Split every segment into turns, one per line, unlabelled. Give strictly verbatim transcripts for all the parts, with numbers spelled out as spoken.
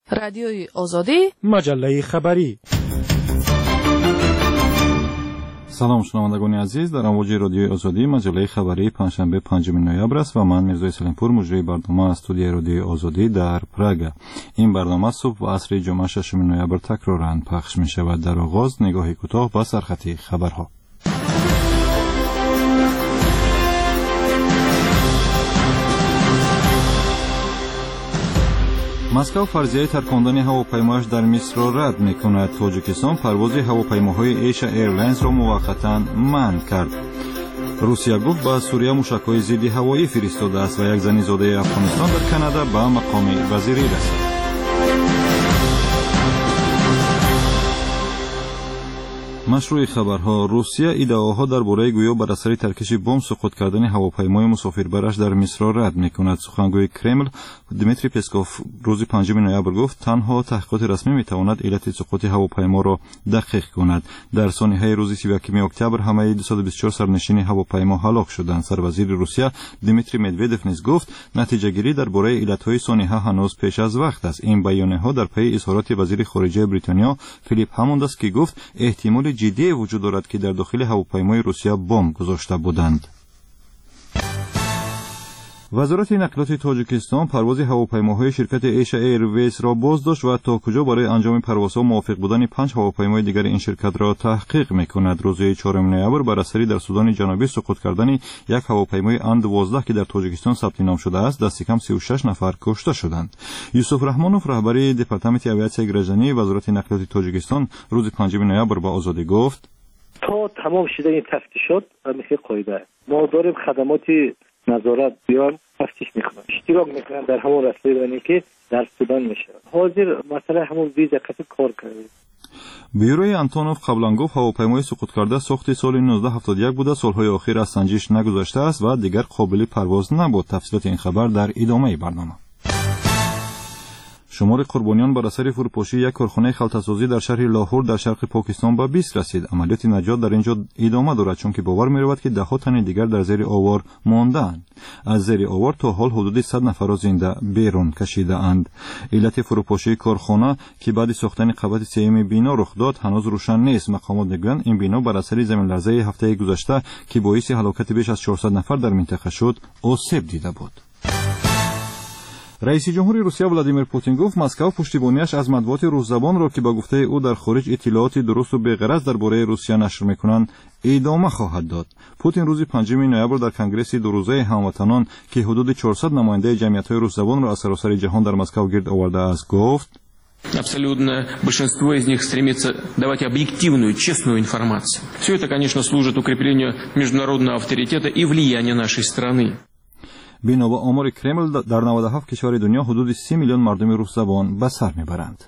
رادیوی آزادی،
مجله خبری.
سلام شنوندگان عزیز، در امواج رادیوی آزادی مجله خبری پنجشنبه پنجم نوامبر است و من میرزا سلیمپور مجری برنامه از استودیوی رادیوی آزادی در پراگ. این برنامه صبح و عصر جمعه ششم نوامبر تکرارن پخش می شود. در آغاز نگاهی کوتاه به سرخط خبرها. مسکو فرضیه ترکاندن هواپیمایش در مصر را رد می‌کند. تاجیکستان پرواز هواپیماهای ایشا ایرلاینز را موقتا منع کرد. روسیه گفت به سوریه موشک‌های ضد هوایی فرستاده است و یک زن زاده افغانستان در کانادا به مقام وزیری رسید. مشروع خبرها. روسیه ادعاها درباره گویا بر اثر ترکش بمب سقوط کردن هواپیمای مسافربرش در مصر را رد می‌کند. سخنگوی کرمل دمیتری پسکوف روز پنجم نوامبر گفت تنها تحقیقات رسمی می‌تواند علت سقوط هواپیما را دقیق کند. در سانحه روز سی و یکم اکتبر همه دویست و بیست و چهار سرنشین هواپیما هلاک شدند. سروزیر روسیه دمیتری مدودوف نیز گفت نتیجه گیری درباره علت‌های سانحه هنوز پیش از وقت است. این بیانیه‌ها در پی اظهارات وزیر خارجه بریتانیا فیلیپ هموند است که گفت احتمال جدی وجود دارد که در داخل هواپیمای روسیه بمب گذاشته بودند. وزارت نقلات تاجیکستان پرواز هواپیماهای شرکت ایشا ایرویز را بازداشت و تا کجا برای انجام پروازها موافق بودن پنج هواپیمای دیگر این شرکت را تحقیق می‌کند. روز چهارم نوامبر بر اثر در سودان جنوبی سقوط کردن یک هواپیمای ان دوازده که در تاجیکستان ثبت نام شده است دست کم سی و شش نفر کشته شدند. یوسف رحمانوف رهبر دپارتمنت اویاسیای گرجانی وزارت نقلات تاجیکستان روز پنجم نوامبر به آزادی گفت
تا تمام شدن این تفتیشات مثل قاعده ما داریم خدمات نظارت بیان تفتیش میکنن اشتراک میکنن در همون رسیدگانی که در سودان میشه. حاضر مثلا همون ویزا کسی کار کرده.
بیروی انتونوف قبلا گفت هواپیمای سقوط کرده ساخت سال نوزده هفتاد و یک بوده، سالهای اخیر از سنجش نگذشته است و دیگر قابل پرواز نبود. تفصیلات این خبر در ادامه برنامه. شمار قربانیان بر اثر فروپاشی یک کارخانه خلطه‌سازی در شهر لاهور در شرق پاکستان به بیست رسید. عملیات نجات در اینجا ادامه دارد چون که باور می‌رود که ده تن دیگر در زیر آوار مانده‌اند. از زیر آوار تا حال حدود صد نفر را زنده بیرون کشیده‌اند. علت فروپاشی کارخانه که بعد ساختن قبت سیم بینا رخ داد هنوز روشن نیست. مقامات می‌گویند این بینا بر اثر زمین لرزه هفته گذشته که باعث هلاکت بیش از چهارصد نفر در منطقه شد آسیب دیده بود. رئیس جمهور روسیه ولادیمیر پوتین گفت مسکو پشتیبانیش از مطبوعات روززبان را که به گفته او در خارج اطلاعات درست و بی‌غرض درباره روسیه نشر می‌کنند ادامه خواهد داد. پوتین روز پنجم نوامبر در کنگره دو روزه هموطنان که حدود چهارصد نماینده جمعیت‌های روززبان را از سراسر جهان در مسکو گرد آورده است گفت
Абсолютно большинство из них стремится давать объективную, честную информацию. Все это, конечно, служит укреплению международного авторитета и влияния нашей страны.
بنا به آمار کرمل در نود و هفت کشور دنیا حدود سی میلیون مردم روس زبان به سر میبرند.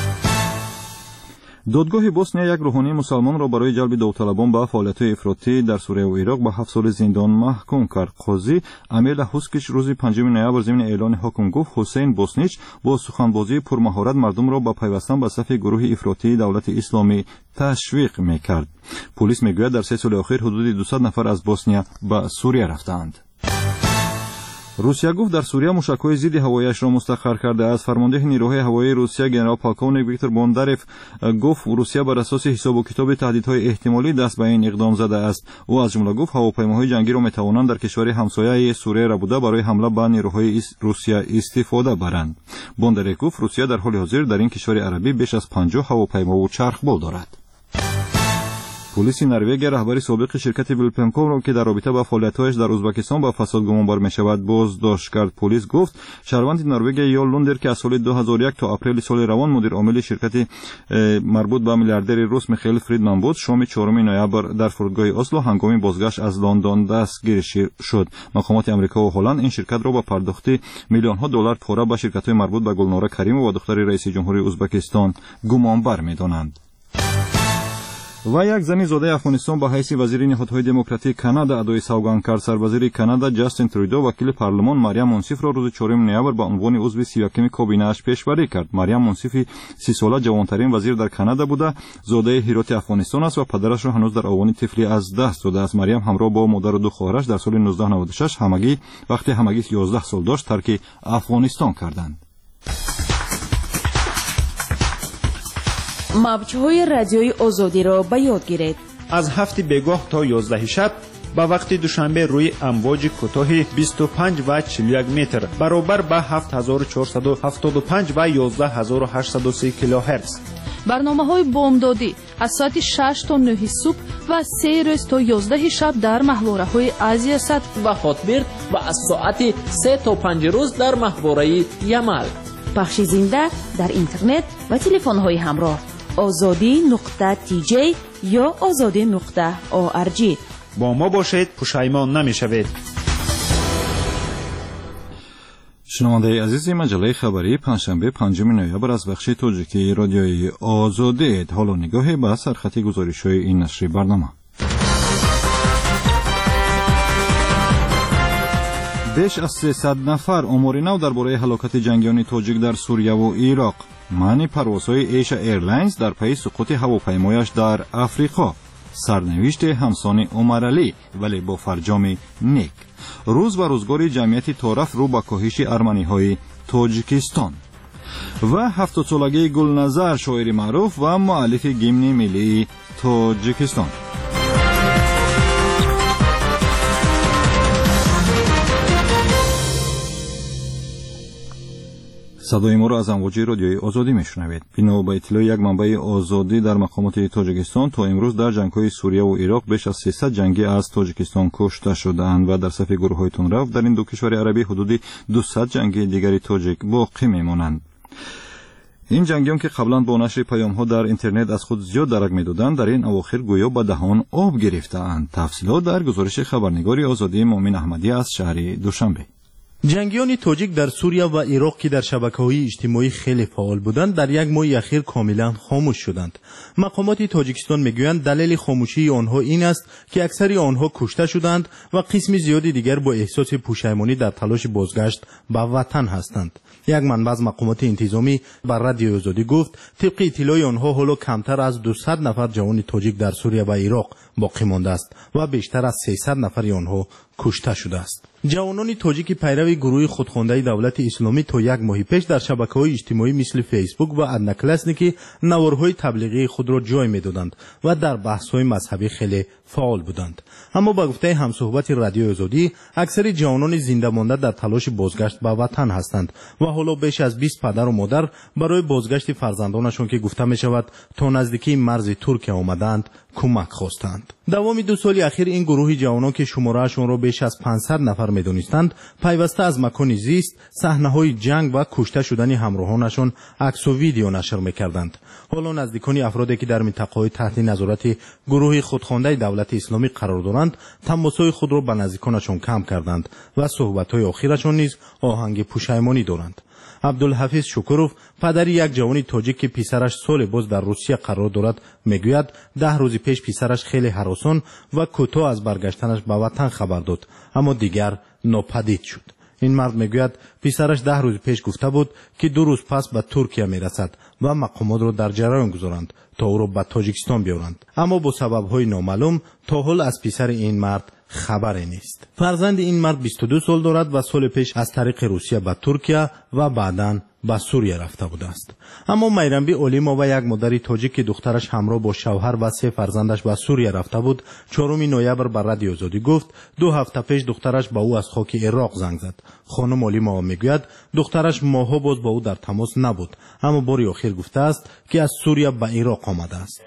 دادگاه بوسنیا یک روحانی مسلمان را برای جلب داوطلبان به فعالیت‌های افراطی در سوریه و عراق به هفت سال زندان محکوم کرد. قاضی امیل حسکش روز پنجم نوامبر ضمن اعلان حکم گفت حسین بوسنیچ با سخنبازی پرمهارت مردم را به پیوستن به صف گروه افراطی دولت اسلامی تشویق می‌کرد. پلیس می‌گوید در سه سال اخیر حدود دویست نفر از بوسنیا به سوریه رفتند. روسیه گفت در سوریه موشک‌های ضد هوایی‌اش را مستقر کرده است. فرمانده نیروهای هوایی روسیه ژنرال پالکونیک ویکتور بوندارف گفت روسیه بر اساس حساب و کتاب تهدیدهای احتمالی دست به این اقدام زده است. او از جمله گفت هواپیماهای جنگی را می‌توانند در کشور همسایه سوریه را بوده برای حمله به نیروهای روسیه استفاده برند. بوندارف گفت روسیه در حال حاضر در این کشور عربی بیش از پنجاه هواپیما و چرخبال دارد. پلیس نروژ رهبر سابق شرکت ویلپنکو را که در رابطه با فعالیت‌هایش در ازبکستان با فساد گمانبر می‌شود بازداشت کرد. پلیس گفت شهروند نروژ یال لوندر که از سال دو هزار و یک تا اپریل سال روان مدیر عامل شرکت مربوط به میلیاردر روس میخائیل فریدمن بود شام چهارم نوامبر در فرودگاه اسلو هنگام بازگشت از لندن دستگیر شد. مقامات آمریکا و هلند این شرکت را با پرداخت میلیون‌ها دلار پاره به شرکت‌های مربوط به گلناره کریمو و دختر رئیس جمهوری ازبکستان گمانبر می‌دانند. و یک زنی زاده افغانستان به حیث وزیر نهادهای دموکراتیک کانادا ادای سوگند کرد. سروزیر کانادا جاستین ترودو وکیل پارلمان مریم منصف را روز چهارم نوامبر به عنوان عضو سی و یکم کابینه اش پیشبری کرد. مریم منصف سی ساله جوانترین وزیر در کانادا بوده، زاده هرات افغانستان است و پدرش را هنوز در آوان طفلی از دست داده است. مریم همراه با مادر و دو خواهرش در سال نوزده نود و شش همگی وقتی همگی یازده سال داشت ترک افغانستان کردند.
موج‌های رادیوی آزادی را به یاد گیرید.
از هفت بیگاه تا یازده شب با وقت دوشنبه روی امواج کوتاه بیست و پنج و چهل و یک متر برابر با هفت هزار و چهارصد و هفتاد و پنج و یازده هزار و هشتصد و سی کیلوهرتز.
برنامه‌های بامدادی از ساعت شش تا نه صبح و سه روز تا یازده شب در محوره‌های آسیا صد
و خاطبرد و از ساعت سه تا پنج روز در محوره یمل.
پخش زنده در اینترنت و تلفن‌های همراه آزادی نقطه تی جی یا آزادی نقطه او ار جی.
با ما باشید، پشیمان نمی‌شوید.
شنونده عزیز مجله خبری پنجشنبه پنجم نوامبر از بخش تاجیکی رادیوی آزادی. حالا نگاه به سرخط گزارش‌های این نشر برنامه. بیش از سیصد نفر آمار نو درباره هلاکت جنگیان تاجیک در سوریه و عراق. معنی پروازهای ایشا ایرلاینز در پی سقوط هواپیمایش در افریقا. سرنوشت همسان عمرعلی ولی با فرجام نیک. روز و روزگار جمعیت طرف رو به کاهش ارمنی‌های تاجیکستان. و هفتاد سالگی گلنظر شاعر معروف و مؤلف گیمن ملی تاجیکستان. صدای ما را از امواج رادیوی آزادی میشنوید. بنا به اطلاع یک منبع آزادی در مقامات تاجیکستان تا امروز در جنگ‌های سوریه و عراق بیش از سیصد جنگی از تاجیکستان کشته شدند و در صف گروه‌های تندرو در این دو کشور عربی حدود دویست جنگی دیگری تاجیک باقی میمانند. این جنگیان که قبلا با نشر پیام‌ها در اینترنت از خود زیاد درک می‌دادند در این اواخر گویا به دهان آب گرفته‌اند. تفصیلات در گزارش خبرنگار آزادی مومن احمدی از شهر دوشنبه.
جنگیان تاجیک در سوریه و عراق که در شبکه‌های اجتماعی خیلی فعال بودند در یک ماه اخیر کاملا خاموش شدند. مقامات تاجیکستان میگویند دلیل خاموشی آنها این است که اکثر آنها کشته شدند و قسم زیادی دیگر با احساس پشیمانی در تلاش بازگشت به وطن هستند. یک منبع از مقامات انتظامی بر رادیو آزادی گفت طبق اطلاع آنها حالا کمتر از دویست نفر جوان تاجیک در سوریه و عراق باقی مانده است و بیشتر از سیصد نفر آنها کشته شده است. جوانان تاجیک پیرو گروه خودخوانده دولت اسلامی تا یک ماه پیش در شبکه‌های اجتماعی مثل فیسبوک و ادناکلاسنیکی نوارهای تبلیغی خود را جای می‌دادند و در بحث‌های مذهبی خیلی فعال بودند. اما با گفته همصحبت رادیو آزادی اکثر جوانان زنده مانده در تلاش بازگشت به وطن هستند و حالا بیش از بیست پدر و مادر برای بازگشت فرزندانشان که گفته می‌شود تا نزدیکی مرز ترکیه آمدند کمک خواستند. دوام دو سال اخیر این گروه جوانان که شماره‌شان را بیش از پانصد نفر می‌دانستند پیوسته از مکان زیست صحنه‌های جنگ و کشته شدن همراهانشان عکس و ویدیو نشر می‌کردند. حالا نزدیکان افرادی که در منطقه‌های تحت نظارت گروه خودخوانده دولت اسلامی قرار دارند تماس‌های خود را به نزدیکانشان کم کردند و صحبت‌های آخرشان نیز آهنگ پشیمانی دارند. عبدالحفیظ شکروف پدر یک جوان تاجیک که پسرش سال باز در روسیه قرار دارد میگوید ده روز پیش پسرش خیلی هراسان و کوتاه از برگشتنش به وطن خبر داد اما دیگر ناپدید شد. این مرد میگوید پسرش ده روز پیش گفته بود که دو روز پس به ترکیه میرسد و مقامات را در جریان گذارند تا او را به تاجیکستان بیاورند اما با سبب‌های نامعلوم تا حال از پسر این مرد خبری نیست. فرزند این مرد بیست و دو سال دارد و سال پیش از طریق روسیه به ترکیه و بعداً به سوریه رفته بوده است. اما میرنبی اولیما و یک مادر تاجیک که دخترش همراه با شوهر و سه فرزندش به سوریه رفته بود چهارم نوامبر بر رادیو آزادی گفت دو هفته پیش دخترش با او از خاک عراق زنگ زد. خانم اولیما میگوید دخترش ماها باز با او در تماس نبود اما باری آخر گفته است که از سوریه به عراق آمده است.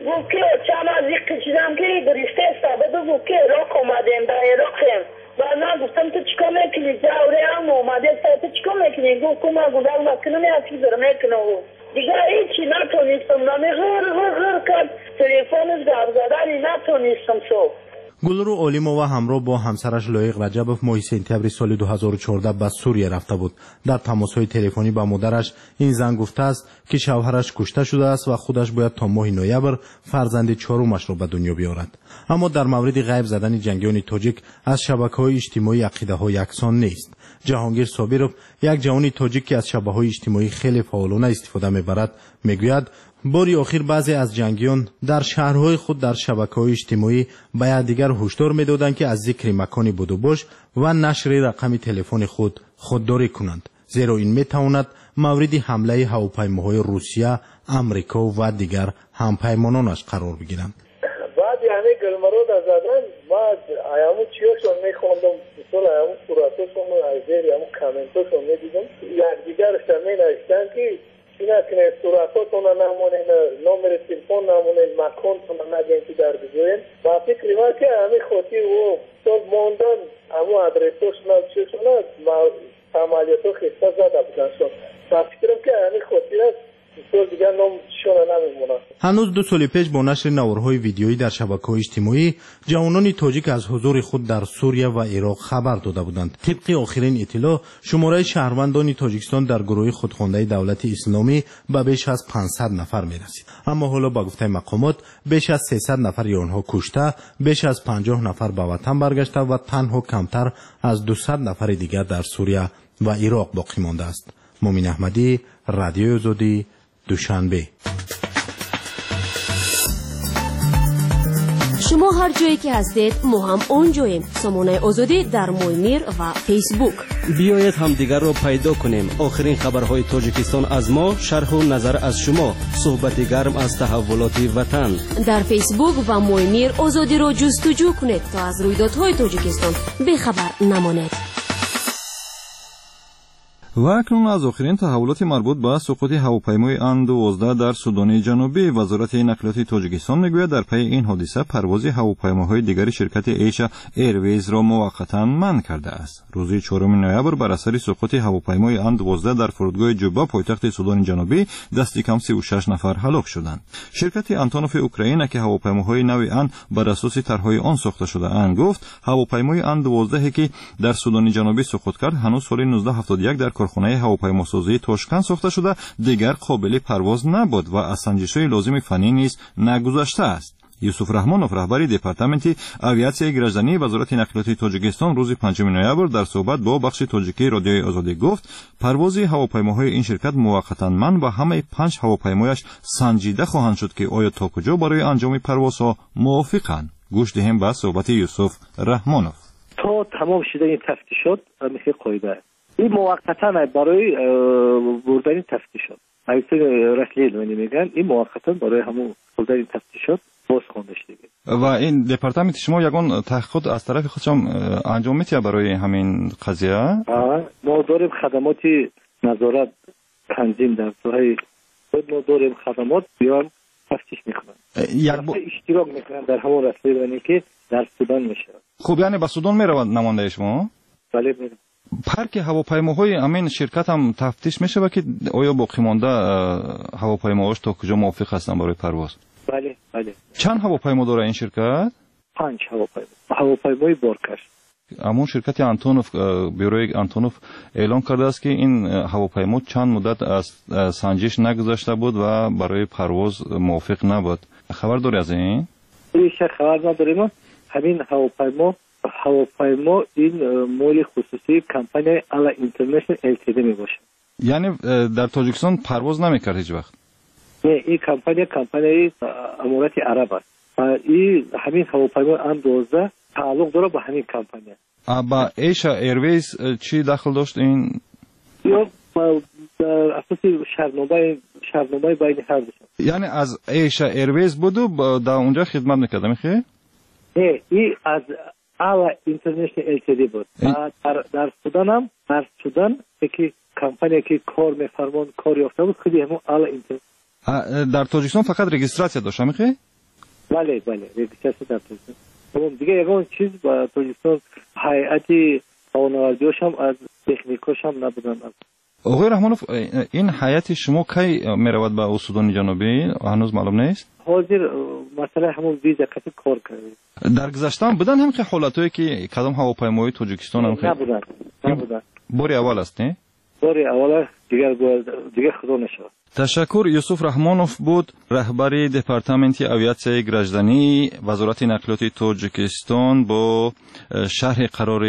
که عراق آمدیم در عراقیم و من گفتم تو چیکار میکنی جوری هم اومده تو چیکار میکنی گفت که من گفتم مکنم یکی داره میکنه و دیگه هیچی نتونستم نمی غر غر غر کرد تلیفونش در زدنی نتونستم سو.
گلرو اولیما و همراه با همسرش لایق رجبوف ماه سپتامبر سال دو هزار و چهارده به سوریه رفته بود. در تماس‌های تلفنی با مادرش این زن گفته است که شوهرش کشته شده است و خودش باید تا ماه نوامبر فرزند چهارمش را به دنیا بیاورد. اما در مورد غیب زدن جنگیان تاجیک از شبکه‌های اجتماعی عقیده‌ها یکسان نیست. جهانگیر صابرов یک جوان تاجیک که از شبکه‌های اجتماعی خیلی فعالانه استفاده می‌برد میگوید باری آخر بعضی از جنگیان در شهرهای خود در شبکه‌های اجتماعی به یکدیگر هشدار می‌دادند که از ذکر مکانی بود و باش و نشر رقم تلفن خود خودداری کنند زیرا این می‌تواند مورد حمله هواپیماهای روسیه، آمریکا و دیگر همپیمانانش قرار بگیرند.
بعد یعنی گلمرود از زدن بعد ایامو چیاشون میخوندم مثلا ایامو صورتاشون از زیر ایامو کامنتاشون میدیدم یک دیگر شمی نوشتن که اینا که صورتاتون نمونه نمبر تلفن نمونه مکانتون نگین که در بگوین و فکری ما که همی خودی و صد موندن همو ادرساشون و چیشون عملیاتو خیسته زده بودن شد و فکرم که همی خودی است
هنوز دو سال پیش با نشر نوارهای ویدیویی در شبکه‌های اجتماعی جوانان تاجیک از حضور خود در سوریه و عراق خبر داده بودند. طبق آخرین اطلاع شماره شهروندان تاجیکستان در گروه خودخوانده دولت اسلامی به بیش از پانصد نفر میرسید. اما حالا با گفته مقامات بیش از سیصد نفر آنها کشته، بیش از پنجاه نفر به وطن برگشته و تنها کمتر از دویست نفر دیگر در سوریه و عراق باقی مانده است. مومن احمدی، رادیو آزادی، دوشنبه.
شما هر جایی که هستید ما هم اونجاییم. سامانه آزادی در مویمیر و فیسبوک.
بیایید همدیگر را پیدا کنیم. آخرین خبرهای تاجیکستان از ما، شرح و نظر از شما، صحبت گرم از تحولات وطن.
در فیسبوک و مویمیر آزادی را جستجو کنید تا از رویدادهای تاجیکستان بخبر نمانید.
و اکنون از آخرین تحولات مربوط به سقوط هواپیمای ان دوازده در سودان جنوبی، وزارت نقلیات تاجیکستان میگوید در پی این حادثه پرواز هواپیماهای دیگر شرکت ایشا ایرویز را موقتا منع کرده است. روز چهارم نوامبر بر اثر سقوط هواپیمای ان دوازده در فرودگاه جوبا پایتخت سودان جنوبی دست کم سی و شش نفر هلاک شدند. شرکت آنتونوف اوکراین که هواپیماهای نو ان بر اساس طرحهای آن ساخته شده اند گفت هواپیمای ان دوازده که در سودان جنوبی سقوط کرد هنوز سال نوزده هفتاد و یک در کارخانه هواپیماسازی تاشکند ساخته شده دیگر قابل پرواز نبود و از سنجش‌های لازم فنی نیز نگذشته است. یوسف رحمانوف رهبر دپارتمنت آویاسیای گراجدانی وزارت نقلیات تاجیکستان روز پنجم نوامبر در صحبت با بخش تاجیکی رادیوی آزادی گفت پرواز هواپیماهای این شرکت موقتا منع و همه پنج هواپیمایش سنجیده خواهند شد که آیا تا کجا برای انجام پروازها موافقند. گوش دهیم به صحبت یوسف رحمانوف.
تا تمام شده این تفتیشات مثل قاعده این موقتا برای بردن تفتیشات ایسه رسلی میگن این موقتا برای همون بردن تفتیشات باز خونده شده
و این دپارتمنت شما یگان تحقیقات از طرف خودشم انجام میتیه برای همین قضیه؟
ما داریم خدمات نظارت تنظیم در ساحه خود ما داریم خدمات بیان تفتیش میکنن یک با... اشتراک میکنن در همون رسلی که در سودان میشه.
خب یعنی به سودان میرود نماینده شما؟
بله میرم.
پارک هواپیماهای امین شرکت هم تفتیش میشه و که آیا باقی مانده هواپیماهاش تا کجا موافق هستن برای پرواز؟
بله بله.
چند هواپیما داره این شرکت؟
پنج هواپیما. هواپیمای بارکش.
همون شرکت آنتونوف بیروی آنتونوف اعلام کرده است که این هواپیما چند مدت از سنجش نگذاشته بود و برای پرواز موافق نبود. خبر داری از این؟
هیچ خبر نداریم. همین هواپیما هواپیما این مال خصوصی کمپانی الا اینترنشنال ال تی دی می باشه.
یعنی در تاجیکستان پرواز نمیکرد هیچ وقت؟
نه این کمپانی کمپانی امارات عرب است. این همین هواپیما ام دوازده تعلق داره به همین کمپانی.
با ایشا ایرویز چی دخل داشت این؟
یا در اساس شرطنامه شرطنامه بین هر دو.
یعنی از ایشا ایرویز بود و در اونجا خدمت میکرد میخوای؟
نه این از الا اینترنشنال ال تی دی بود. در در سودان هم در سودان که کمپانی که کار میفرمان کار یافته بود خودی همون الا اینترنشنال.
در تاجیکستان فقط رجیستراسیون داشت میخوای؟
بله بله رجیستراسیون در تاجیکستان. اون دیگه یگان چیز با تاجیکستان هیئتی قانون‌ورزیش هم از تکنیکاش هم نبودن.
آقای رحمانوف این هیئت شما کی میرود به سودان جنوبی هنوز معلوم نیست؟
حاضر مثلا همون ویزا کسی کار کرده.
در گذشته بودن هم که حالتایی که کدام هواپیمای تاجیکستان هم
نبودن نبودن.
باری اول است نه؟
باری اول دیگر دیگر خدا نشد.
تشکر. یوسف رحمانوف بود رهبر دپارتمنت آویاسیای گراجدانی وزارت نقلیات تاجیکستان با شرح قرار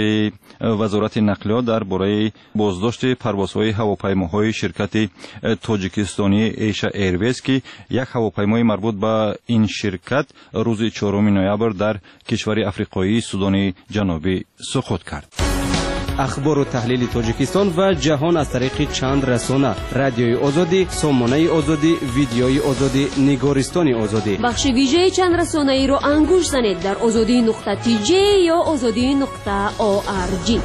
وزارت نقلیات درباره بازداشت پروازهای هواپیماهای شرکت تاجیکستانی ایشا ایرویز که یک هواپیمای مربوط به این شرکت روز چهارم نوامبر در کشور افریقایی سودان جنوبی سقوط کرد.
اخبار و تحلیل تاجیکستان و جهان از طریق چند رسانه: رادیوی آزادی، سامانه آزادی، ویدیوی آزادی، نگارستان آزادی.
بخش ویژه چند رسانه ای رو انگوش زنید در آزادی نقطه تی جی یا آزادی نقطه او آر جی.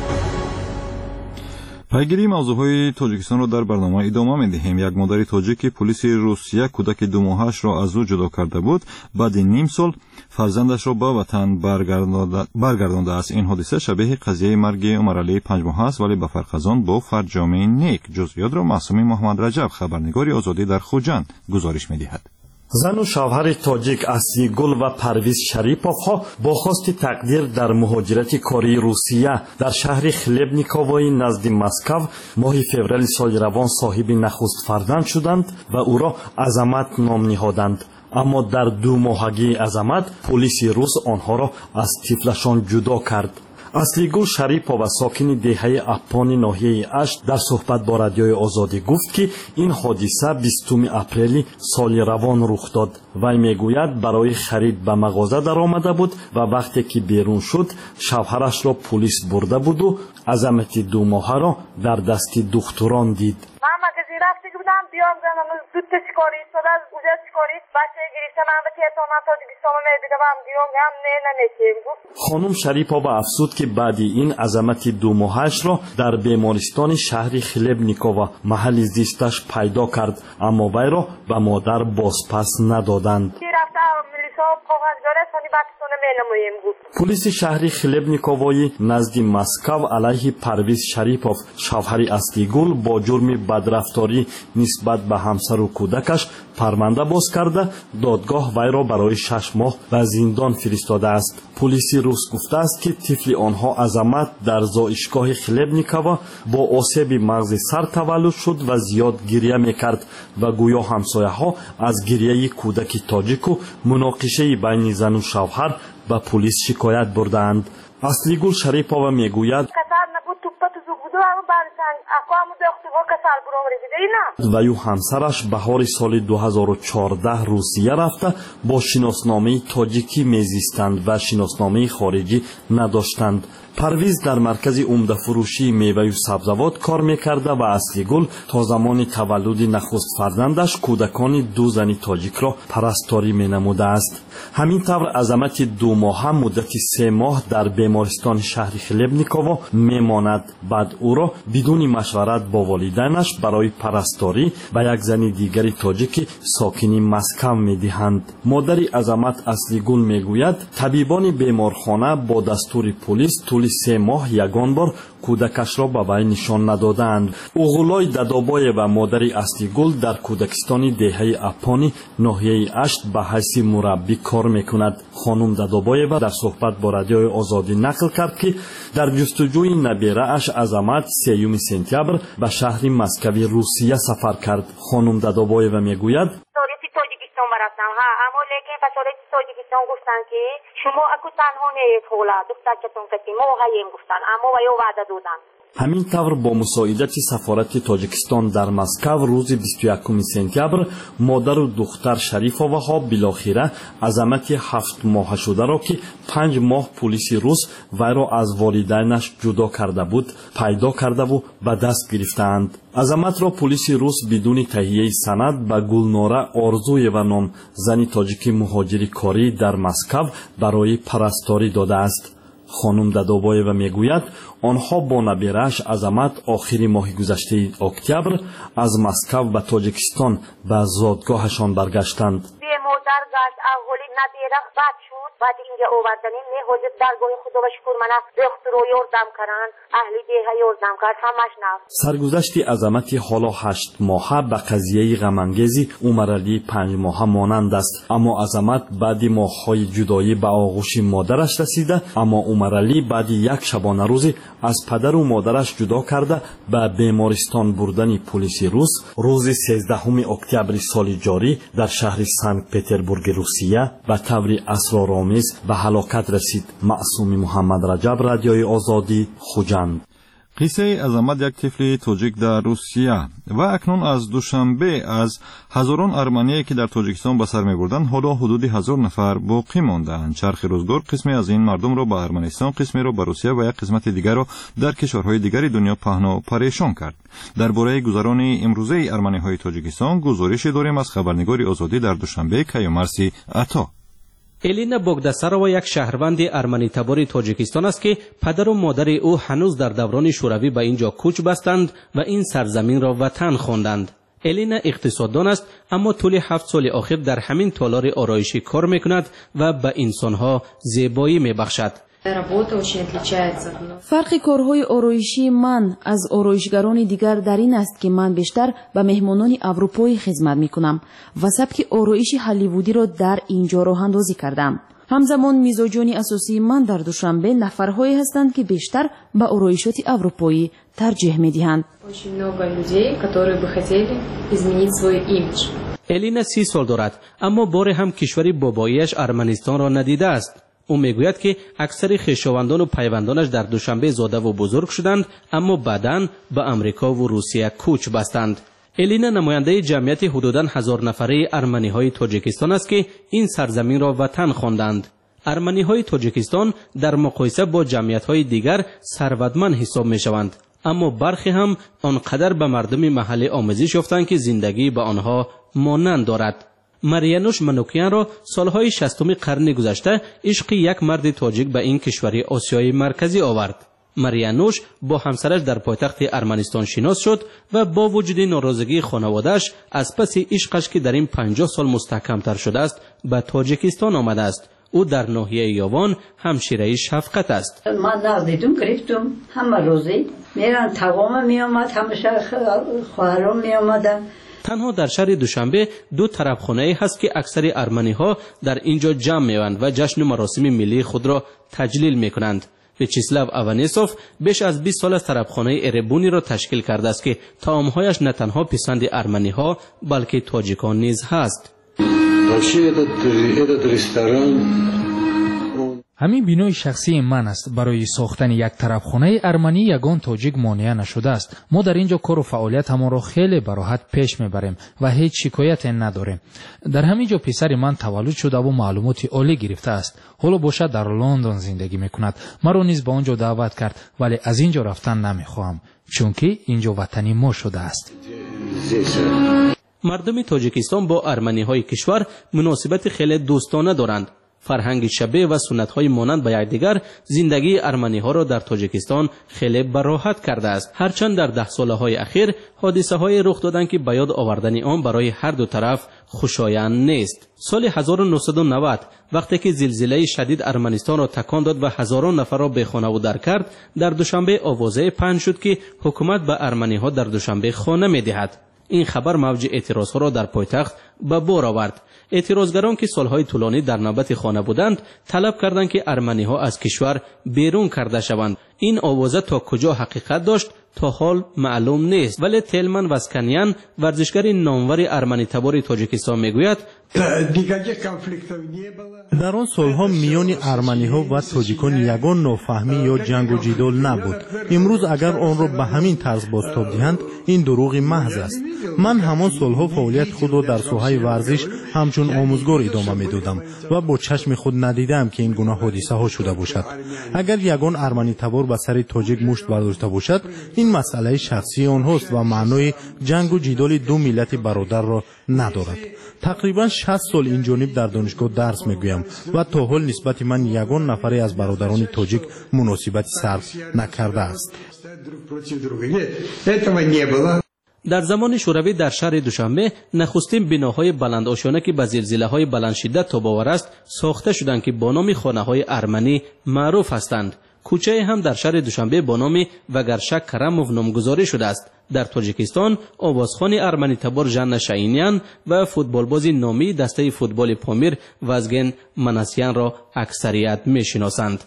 پیگیری موضوعهای تاجیکستان را در برنامه ادامه می‌دهیم. یک مادر تاجیک پلیس روسیه کودک دو ماهش را از او جدا کرده بود. بعد نیم سال فرزندش را به وطن برگردانده است. این حادثه شبیه قضیه مرگ عمرعلی پنج ماه است، ولی به فرق از آن با فرجام نیک. جزئیات را معصومی محمد رجب، خبرنگار آزادی در خوجند، گزارش می‌دهد.
زن و شوهر تاجیک اصلیگل و پرویز شریپوف ها با خواست تقدیر در مهاجرت کاری روسیه در شهر خلبنیکووی نزد مسکو ماه فوریه سال روان صاحب نخست فرزند شدند و او را عظمت نام نهادند. اما در دو ماهگی عظمت پلیس روس آنها را از طفلشان جدا کرد. اصلیگل شریپوف ساکن دهه اپان ناحیه اشت در صحبت با رادیوی آزادی گفت که این حادثه بیستم اپریل سال روان رخ داد. وی میگوید برای خرید به مغازه در آمده بود و وقتی که بیرون شد شوهرش را پلیس برده بود و عظمت دو ماهه را در دست دختران دید.
رفته بودم بیام زنم زود چیکاری شده از اونجا چیکاری بچه گریسته من به تهران من تاجیکستان میبینم دیوم هم نه نمیشیم.
خانم شریپووا افزود که بعد این عظمت دو ماهش را در بیمارستان شهر خلبنیکووا محل زیستش پیدا کرد، اما وی را به مادر بازپس ندادند. پلیس شهر خلبنیکووی نزد مسکو علیه پرویز شریپوف شوهر اصلیگل با جرم بدرفتاری نسبت به همسر و کودکش پرونده باز کرده دادگاه وی را برای شش ماه به زندان فرستاده است. پلیس روس گفته است که طفل آنها عظمت در زایشگاه خلبنیکووا با آسیب مغز سر تولد شد و زیاد گریه میکرد و گویا همسایه ها از گریه کودک تاجیک و مناقشه بین زن و شوهر به پلیس شکایت بردند. اصلیگل شریپووا میگوید و یو همسرش بهار سال دو هزار و چهارده روسیه رفته با شناسنامه تاجیکی میزیستند و شناسنامه خارجی نداشتند. پرویز در مرکز عمده فروشی میوه و سبزوات کار میکرده و اصلیگل تا زمان تولد نخست فرزندش کودکان دو زن تاجیک را پرستاری مینموده است. همین طور عظمت دو ماه مدت سه ماه در بیمارستان شهر خلبنیکووا میماند. بعد او را بدون مشورت با والدینش برای پرستاری به یک زن دیگری تاجیک ساکن مسکو میدهند. مادر عظمت اصلیگل میگوید طبیبان بیمارخانه با دستور پلیس طول سه ماه یگان بار کودکش را به وی نشان ندادند. اوغلای ددابای و مادر اصلیگل در کودکستان دهه اپانی ناحیه اشت به حیث مربی کار میکند. خانم ددابای و در صحبت با رادیوی آزادی نقل کرد که در جستجوی نبیره اش عظمت سیوم سپتامبر به شهر مسکوی روسیه سفر کرد. خانم ددابای و میگوید
رفتم ها اما لیکن پسوری تاجیکستان گفتن که شما اکو تنها نیت خولا دخترچتون کسی ما هایم گفتن اما ویو وعده دادن.
همین طور با مساعدت سفارت تاجیکستان در مسکو روز بیست و یکم سپتامبر مادر و دختر شریپووا ها بالاخره عظمت هفت ماه شده را که پنج ماه پلیس روس وی را از والدینش جدا کرده بود پیدا کرده و به دست گرفتند. عظمت را پلیس روس بدون تهیه سند به گلناره آرزوی و نام زن تاجیک مهاجر کاری در مسکو برای پرستاری داده است. خانم ددابای و میگوید آنها با نبیرش عظمت آخری ماه گذشته اکتبر از مسکو به تاجیکستان به زادگاهشان برگشتند.
مادر گشت اولی نبیره بعد شد بعد اینجا آوردنیم نه حاجت درگاه خدا و شکر منه دکتر رو یاردم کردن اهلی دیگه یاردم کرد همش نه.
سرگذشت عظمت حالا هشت ماهه به قضیه غمانگیزی عمرعلی پنج ماهه مانند است، اما عظمت بعد ماههای جدایی به آغوش مادرش رسیده، اما عمرعلی بعد یک شبانه روزی از پدر و مادرش جدا کرده به بیمارستان بردن پلیس روس روز سیزدهم اکتبر سال جاری در شهر سنت پترزبورگ روسیه به طور اسرارآمیز به هلاکت رسید. معصومی محمد رجب، رادیوی آزادی، خوجند.
قصه از آمد یک طفل تاجیک در روسیه و اکنون از دوشنبه از هزاران ارمنی که در تاجیکستان به سر می‌بردند حالا حدود هزار نفر باقی ماندند. چرخ روزگار قسمی از این مردم را به ارمنستان، قسمی را به روسیه و یک قسمت دیگر را در کشورهای دیگر دنیا پهن و پریشان کرد. درباره گذران امروزه ارمنی‌های تاجیکستان گزارش داریم از خبرنگار آزادی در دوشنبه کیومرثی عطا.
الینا بوگداساروا یک شهروند ارمنی تبار تاجیکستان است که پدر و مادر او هنوز در دوران شوروی به اینجا کوچ بستند و این سرزمین را وطن خواندند. الینا اقتصاددان است اما طول هفت سال اخیر در همین تالار آرایشی کار میکند و به انسانها زیبایی میبخشد.
فرق کارهای آرایشی من از آرایشگران دیگر در این است که من بیشتر به مهمانان اروپایی خدمت میکنم و سبک آرایش هالیوودی را در اینجا راه اندازی کردم. همزمان میزاجان اساسی من در دوشنبه نفرهایی هستند که بیشتر به آرایشات اروپایی ترجیح میدهند.
الینا سی سال دارد اما بار هم کشور باباییش ارمنستان را ندیده است. او میگوید که اکثر خویشاوندان و پیوندانش در دوشنبه زاده و بزرگ شدند اما بعداً به امریکا و روسیه کوچ بستند. الینا نماینده جمعیت حدوداً هزار نفره ارمنی‌های تاجیکستان است که این سرزمین را وطن خواندند. ارمنی‌های تاجیکستان در مقایسه با جمعیت‌های دیگر ثروتمند حساب می‌شوند اما برخی هم آنقدر به مردم محلی آموزش یافتند که زندگی به آنها مانند دارد. مریانوش منوکیان را سالهای شصتم قرن گذشته عشق یک مرد تاجیک به این کشور آسیای مرکزی آورد. مریانوش با همسرش در پایتخت ارمنستان شناس شد و با وجود ناراضگی خانواده‌اش از پس عشقش که در این پنجاه سال مستحکم‌تر شده است به تاجیکستان آمده است. او در ناحیه یاوان همشیره شفقت است.
من نردیدم گرفتم همه روزی میرن تقام می آمد همیشه خواهرام می آمدن.
تنها در شهر دوشنبه دو طربخانه هست که اکثر ارمنی ها در اینجا جمع می‌شوند و جشن و مراسم ملی خود را تجلیل می‌کنند. ویچیسلاو آوانیسوف بیش از بیست سال از طربخانه اربونی را تشکیل کرده است که طعام‌هایش نه تنها پسند ارمنی ها بلکه تاجیکان نیز هست.
همین بینای شخصی من است. برای ساختن یک طرفخانه ارمنی یگان تاجیک مانع نشده است. ما در اینجا کار و فعالیت ما را خیلی به راحت پیش میبریم و هیچ شکایت نداریم. در همین جا پسر من تولد شده و معلومات عالی گرفته است. حالا باشد در لندن زندگی میکند. مرا نیز به آنجا دعوت کرد ولی از اینجا رفتن نمیخواهم چون که اینجا وطنی ما شده است.
مردم تاجیکستان با ارمنی های کشور مناسبت خیلی دوستانه دارند. فرهنگ شبیه و سنت‌های مانند به یکدیگر زندگی ارمنی‌ها را در تاجیکستان خیلی براحت کرده است. هرچند در ده ساله‌های اخیر حادثه‌های رخ دادند که به یاد آوردن آن برای هر دو طرف خوشایند نیست. سال هزار و نهصد و نود وقتی که زلزله شدید ارمنستان را تکان داد و هزاران نفر را بی‌خانه و در کرد، در دوشنبه آوازه پخش شد که حکومت به ارمنی‌ها در دوشنبه خانه می‌دهد. این خبر موج اعتراضها را در پایتخت به بار آورد. اعتراضگران که سالهای طولانی در نوبت خانه بودند طلب کردند که ارمنی‌ها از کشور بیرون کرده شوند. این آوازه تا کجا حقیقت داشت تا حال معلوم نیست، ولی تلمن واسکانیان ورزشگر نامور ارمنی تبار تاجیکستان میگوید
در آن سالها میان ارمنی ها و تاجیکان یگان نافهمی یا جنگ و جدال نبود. امروز اگر آن را به همین طرز بازتاب دهند این دروغ محض است. من همان سالها فعالیت خود را در ساحه ورزش همچون آموزگار ادامه میدادم و با چشم خود ندیدم که این گونه حادثه ها شده باشد. اگر یگان ارمنی تبار به سر تاجیک مشت برداشته باشد این مسئله شخصی آنهاست و معنای جنگ و جدال دو ملت برادر را ندارد. تقریبا شصت سال این جانب در دانشگاه درس میگویم و تا حال نسبت من یگان نفری از برادران تاجیک مناسبت صرف نکرده است.
در زمان شوروی در شهر دوشنبه نخستین بناهای بلند آشیانه که به زلزله‌های بلند شدت تاب‌آور است ساخته شدند که با نام خانه‌های ارمنی معروف هستند. کوچه هم در شهر دوشنبه با نام وگرشک کرموف نامگذاری شده است. در تاجیکستان آوازخوان ارمنی تبار ژان شاینیان و فوتبالباز نامی دسته فوتبال پامیر وازگن مناسیان را اکثریت میشناسند.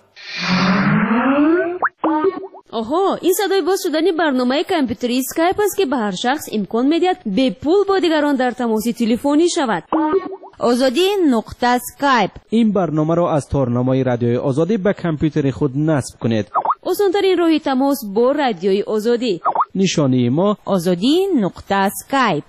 آها، این صدای باز شدن برنامه کامپیوتری اسکایپ است که به هر شخص امکان میدهد به پول با دیگران در تماس تلفنی شود. آزادی نقطه اسکایپ.
این برنامه را از تارنمای رادیوی آزادی به کامپیوتر خود نصب کنید.
осонтарин роҳи тамос бо радиои озодӣ.
нишонаи мо
озодӣ нуқта скайп.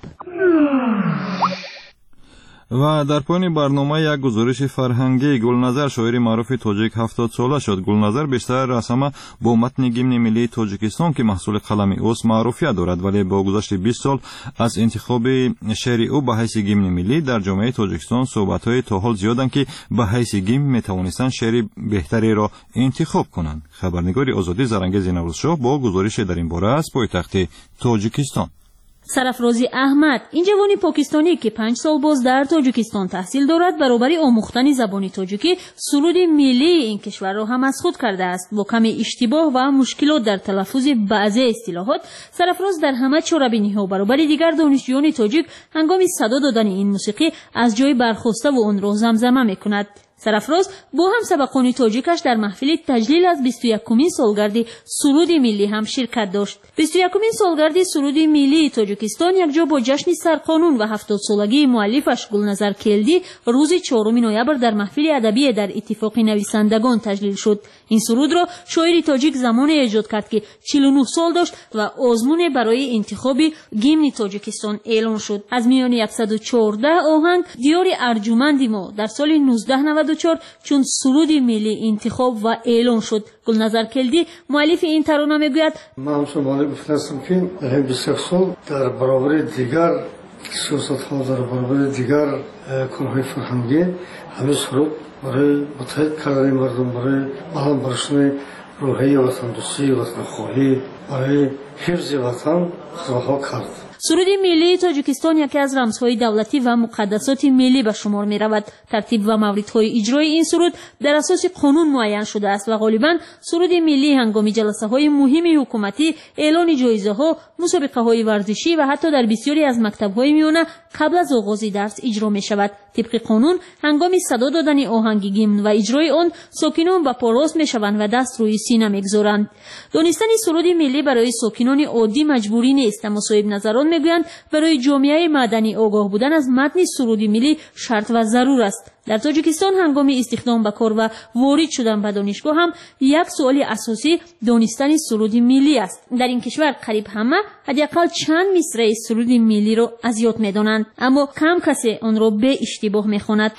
و در پایان برنامه یک گزارش فرهنگی گلنظر شاعر معروف تاجیک هفتاد ساله شد. گلنظر بیشتر از همه با متن گیمن ملی تاجیکستان که محصول قلم اوست معروفیت دارد، ولی با گذشت بیست سال از انتخاب شعر او به حیث گیمن ملی در جامعه تاجیکستان صحبت‌های تا حال زیادند که به حیث گیمن میتوانستند شعر بهتری را انتخاب کنند. خبرنگار آزادی زرنگز نوروزشاه با گزارش در این باره از پایتخت تاجیکستان.
سرافرازی احمد این جوانی پاکستانی که پنج سال باز در تاجیکستان تحصیل دارد برابر آموختن زبان تاجیکی سرود ملی این کشور را هم از خود کرده است. با کمی اشتباه و مشکلات در تلفظ بعضی اصطلاحات سرافراز در همه چاره‌بینی‌ها برابر دیگر دانشجویان تاجیک هنگام صدا دادن این موسیقی از جای برخاسته و آن را زمزمه می‌کند. سرافراز با هم سبقان تاجیکش در محفل تجلیل از بیست و یکمین سالگرد سرود ملی هم شرکت داشت. بیست و یکمین سالگرد سرود ملی تاجیکستان یکجا با جشن سرقانون و هفتاد سالگی مؤلفش گلنظر کلدی روز چهارم نوامبر در محفل ادبی در اتفاق نویسندگان تجلیل شد. این سرود را شاعر تاجیک زمان ایجاد کرد که چهل و نه سال داشت و آزمون برای انتخاب گیمن تاجیکستان اعلان شد. از میان صد و چهارده آهنگ دیار ارجمند ما در سال نوزده نود و چهار چون سرود ملی انتخاب و اعلان شد. گلنظر کلدی مؤلف این ترانه میگوید
من همچون مؤلف گفتم که در همین بیست و یک سال در برابر دیگر سیاست‌ها در برابر دیگر کارهای فرهنگی همین سرود برای متحد کردن مردم، برای بلند برداشتن روحیه وطن دوستی، وطن خواهی، برای حفظ وطن کارها کرد.
سرود ملی تاجیکستان یکی از رمزهای دولتی و مقدسات ملی به شمار می رود. ترتیب و موردهای اجرای این سرود در اساس قانون معین شده است و غالباً سرود ملی هنگام جلسه های مهم حکومتی، اعلان جایزه ها، مسابقه های ورزشی و حتی در بسیاری از مکتب های میانه قبل از آغاز درس اجرا می شود. طبق قانون هنگام صدا دادن آهنگ گیمن و اجرای آن ساکنان به پا راست می شوند و دست روی سینه می گذارند. دانستن سرود ملی برای ساکنان عادی مجبوری نیست، اما صاحب نظران میگویند برای جامعه مدنی آگاه بودن از متن سرود ملی شرط و ضرور است. در تاجیکستان هنگام استخدام به کار و وارد شدن به دانشگاه هم یک سوال اساسی دانستن سرود ملی است. در این کشور قریب همه حداقل چند مصرع سرود ملی را از یاد میدانند، اما کم کسی آن را به اشتباه میخواند.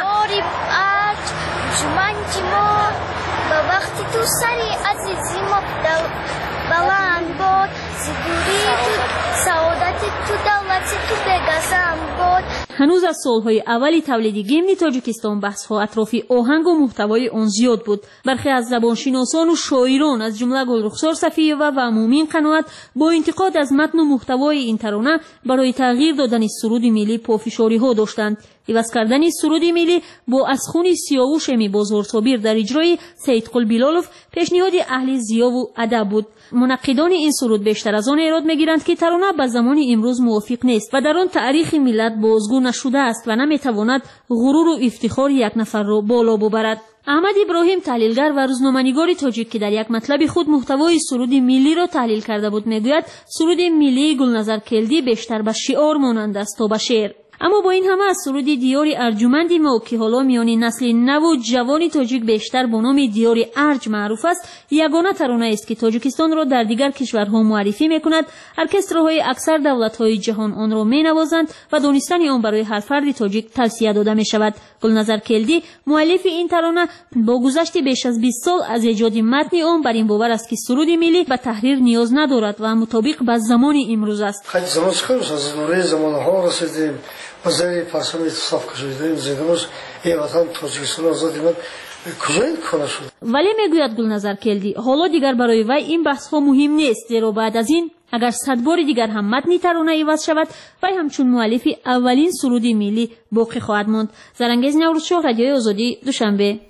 هنوز از سالهای اولی تولید گیمن تاجیکستان بحث‌ها اطراف آهنگ و محتوای آن زیاد بود. برخی از زبانشناسان و شاعران از جمله گلرخسار صفیه و مومین قناعت با انتقاد از متن و محتوای این ترانه برای تغییر دادن سرود ملی پافشاری‌ها داشتند. عوض کردن سرود ملی با از خون سیاوش می بازار صابر در اجرای سید قل بیلالوف پیشنهاد اهل ضیا و ادب بود. منقدان این سرود بیشتر از آن ایراد میگیرند که ترانه به زمان امروز موافق نیست و در آن تاریخ ملت بازگو نشده است و نمیتواند غرور و افتخار یک نفر را بالا ببرد. احمد ابراهیم تحلیلگر و روزنامه‌نگار تاجیک که در یک مطلب خود محتوای سرود ملی را تحلیل کرده بود میگوید سرود ملی گلنظر کلدی بیشتر به شعار مانند است تا به شعر. اما با این همه از سرود دیار ارجمند ما که حالا میان نسل نو و جوان تاجیک بیشتر با نام دیار ارج معروف است، یگانه ترانه است که تاجیکستان را در دیگر کشورها معرفی میکند. ارکسترهای اکثر دولت‌های جهان آن را مینوازند و دانستن آن برای هر فرد تاجیک توصیه داده می شود. گلنظر کلدی مؤلف این ترانه با گذشت بیش از بیست سال از ایجاد متن آن بر این باور است که سرود ملی به تحریر نیاز ندارد و مطابق با زمان امروز است.
خیلی زمان شکرش از دوره زمانها رسیدیم. بازاری پرسام اتصاف کشیدیم زیدمش این وطن تاجیکستان آزادی من کجای کنه شد.
ولی میگوید گلنظر کلدی حالا دیگر برای وی این بحث ها مهم نیست، زیرا بعد از این اگر صد بار دیگر هم متن ترانه عوض شود وی همچون مؤلف اولین سرود ملی باقی خواهد ماند. زرنگز نوروزشاه، رادیوی آزادی، دوشنبه.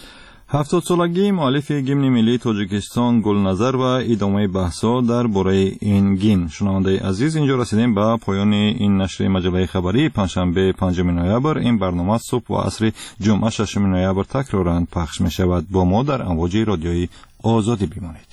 هفتاد سالگی مؤلف گیمن ملی تاجیکستان گلنظر و ادامه بحث‌ها در باره این گیمن. شنونده عزیز، اینجا رسیدیم به پایان این نشر مجله خبری پنجشنبه پنجم نوامبر. این برنامه صبح و عصر جمعه ششم نوامبر تکرارا پخش می شود. با ما در امواج رادیوی آزادی بمانید.